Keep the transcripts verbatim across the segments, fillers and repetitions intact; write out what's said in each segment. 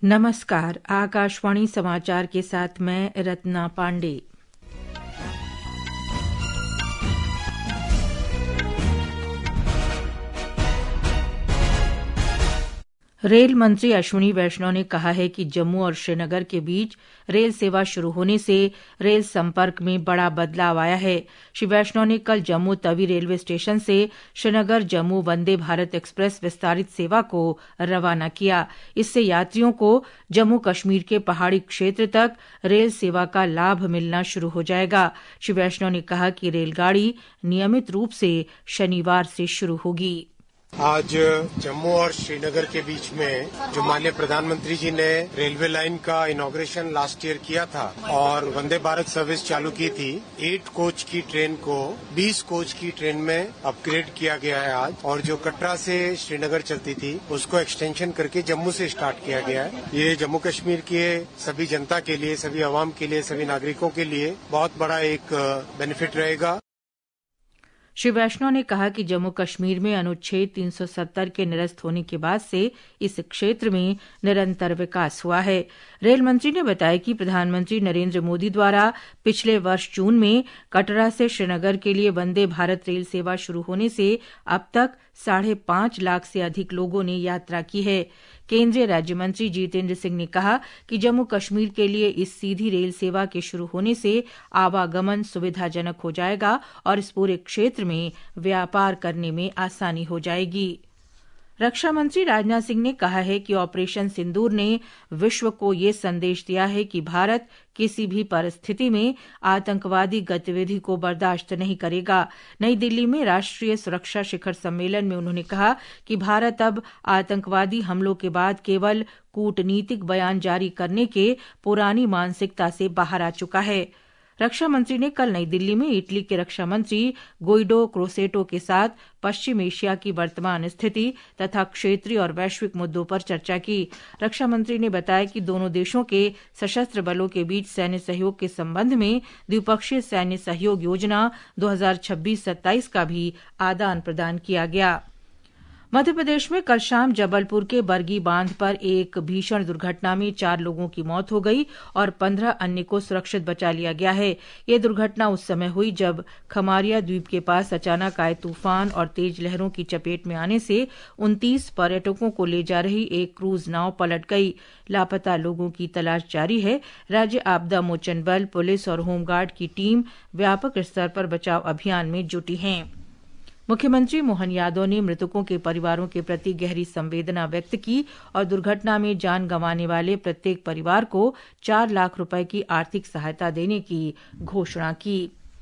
नमस्कार, आकाशवाणी समाचार के साथ मैं रत्ना पांडे। रेल मंत्री अश्विनी वैष्णव ने कहा है कि जम्मू और श्रीनगर के बीच रेल सेवा शुरू होने से रेल संपर्क में बड़ा बदलाव आया है। श्री वैष्णव ने कल जम्मू तवी रेलवे स्टेशन से श्रीनगर जम्मू वंदे भारत एक्सप्रेस विस्तारित सेवा को रवाना किया। इससे यात्रियों को जम्मू कश्मीर के पहाड़ी क्षेत्र तक रेल सेवा का लाभ मिलना शुरू हो जाएगा। श्री वैष्णव ने कहा कि रेलगाड़ी नियमित रूप से शनिवार से शुरू होगी। आज जम्मू और श्रीनगर के बीच में जो माननीय प्रधानमंत्री जी ने रेलवे लाइन का इनॉग्रेशन लास्ट ईयर किया था और वंदे भारत सर्विस चालू की थी, आठ कोच की ट्रेन को बीस कोच की ट्रेन में अपग्रेड किया गया है आज। और जो कटरा से श्रीनगर चलती थी उसको एक्सटेंशन करके जम्मू से स्टार्ट किया गया है। ये जम्मू कश्मीर के सभी जनता के लिए, सभी आवाम के लिए, सभी नागरिकों के लिए बहुत बड़ा एक बेनिफिट रहेगा। श्री वैष्णव ने कहा कि जम्मू कश्मीर में अनुच्छेद तीन सौ सत्तर के निरस्त होने के बाद से इस क्षेत्र में निरंतर विकास हुआ है। रेल मंत्री ने बताया कि प्रधानमंत्री नरेंद्र मोदी द्वारा पिछले वर्ष जून में कटरा से श्रीनगर के लिए वंदे भारत रेल सेवा शुरू होने से अब तक साढ़े पांच लाख से अधिक लोगों ने यात्रा की है। केंद्रीय राज्य मंत्री जितेंद्र सिंह ने कहा कि जम्मू कश्मीर के लिए इस सीधी रेल सेवा के शुरू होने से आवागमन सुविधाजनक हो जाएगा और इस पूरे क्षेत्र में व्यापार करने में आसानी हो जाएगी। रक्षा मंत्री राजनाथ सिंह ने कहा है कि ऑपरेशन सिंदूर ने विश्व को ये संदेश दिया है कि भारत किसी भी परिस्थिति में आतंकवादी गतिविधि को बर्दाश्त नहीं करेगा। नई दिल्ली में राष्ट्रीय सुरक्षा शिखर सम्मेलन में उन्होंने कहा कि भारत अब आतंकवादी हमलों के बाद केवल कूटनीतिक बयान जारी करने के पुरानी मानसिकता से बाहर आ चुका है। रक्षा मंत्री ने कल नई दिल्ली में इटली के रक्षा मंत्री गुइडो क्रोसेटो के साथ पश्चिम एशिया की वर्तमान स्थिति तथा क्षेत्रीय और वैश्विक मुद्दों पर चर्चा की। रक्षा मंत्री ने बताया कि दोनों देशों के सशस्त्र बलों के बीच सैन्य सहयोग के संबंध में द्विपक्षीय सैन्य सहयोग योजना दो हज़ार छब्बीस सत्ताईस का भी आदान प्रदान किया गया। मध्य प्रदेश में कल शाम जबलपुर के बरगी बांध पर एक भीषण दुर्घटना में चार लोगों की मौत हो गई और पंद्रह अन्य को सुरक्षित बचा लिया गया है। ये दुर्घटना उस समय हुई जब खमारिया द्वीप के पास अचानक आए तूफान और तेज लहरों की चपेट में आने से उनतीस पर्यटकों को ले जा रही एक क्रूज नाव पलट गई। लापता लोगों की तलाश जारी है। राज्य आपदा मोचन बल, पुलिस और होमगार्ड की टीम व्यापक स्तर पर बचाव अभियान में जुटी हैं। मुख्यमंत्री मोहन यादव ने मृतकों के परिवारों के प्रति गहरी संवेदना व्यक्त की और दुर्घटना में जान गंवाने वाले प्रत्येक परिवार को चार लाख रुपए की आर्थिक सहायता देने की घोषणा की।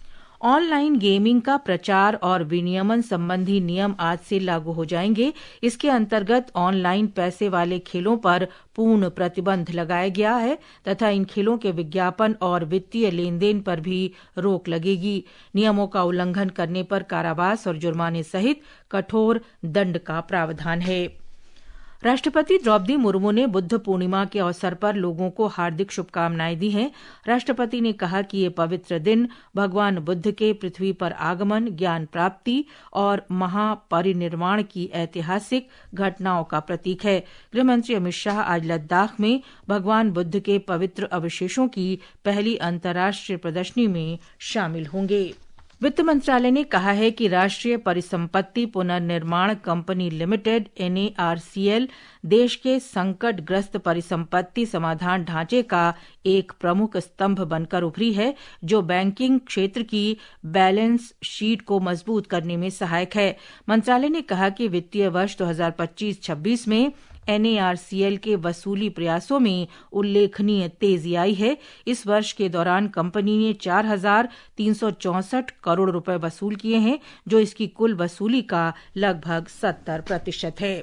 ऑनलाइन गेमिंग का प्रचार और विनियमन संबंधी नियम आज से लागू हो जाएंगे। इसके अंतर्गत ऑनलाइन पैसे वाले खेलों पर पूर्ण प्रतिबंध लगाया गया है तथा इन खेलों के विज्ञापन और वित्तीय लेन देन पर भी रोक लगेगी। नियमों का उल्लंघन करने पर कारावास और जुर्माने सहित कठोर दंड का प्रावधान है। राष्ट्रपति द्रौपदी मुर्मू ने बुद्ध पूर्णिमा के अवसर पर लोगों को हार्दिक शुभकामनाएं दी हैं। राष्ट्रपति ने कहा कि ये पवित्र दिन भगवान बुद्ध के पृथ्वी पर आगमन, ज्ञान प्राप्ति और महापरिनिर्वाण की ऐतिहासिक घटनाओं का प्रतीक है। गृहमंत्री अमित शाह आज लद्दाख में भगवान बुद्ध के पवित्र अवशेषों की पहली अंतर्राष्ट्रीय प्रदर्शनी में शामिल होंगे। वित्त मंत्रालय ने कहा है कि राष्ट्रीय परिसंपत्ति पुनर्निर्माण company limited N A R C L देश के संकटग्रस्त परिसंपत्ति समाधान ढांचे का एक प्रमुख स्तंभ बनकर उभरी है, जो बैंकिंग क्षेत्र की बैलेंस शीट को मजबूत करने में सहायक है। मंत्रालय ने कहा कि वित्तीय वर्ष दो हज़ार पच्चीस छब्बीस में N A R C L के वसूली प्रयासों में उल्लेखनीय तेजी आई है। इस वर्ष के दौरान कंपनी ने चार हजार तीन सौ चौसठ करोड़ रुपए वसूल किए हैं, जो इसकी कुल वसूली का लगभग सत्तर प्रतिशत है।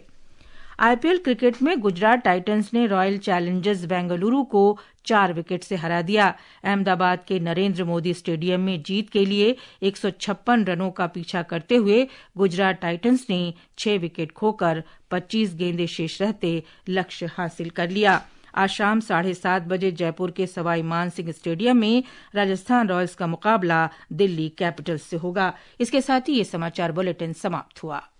आई पी एल क्रिकेट में गुजरात टाइटंस ने रॉयल चैलेंजर्स बेंगलुरु को चार विकेट से हरा दिया। अहमदाबाद के नरेंद्र मोदी स्टेडियम में जीत के लिए एक सौ छप्पन रनों का पीछा करते हुए गुजरात टाइटंस ने छह विकेट खोकर पच्चीस गेंदें शेष रहते लक्ष्य हासिल कर लिया। आज शाम साढ़े सात बजे जयपुर के सवाई मानसिंह स्टेडियम में राजस्थान रॉयल्स का मुकाबला दिल्ली कैपिटल्स से होगा। इसके साथ ही ये समाचार बुलेटिन समाप्त हुआ।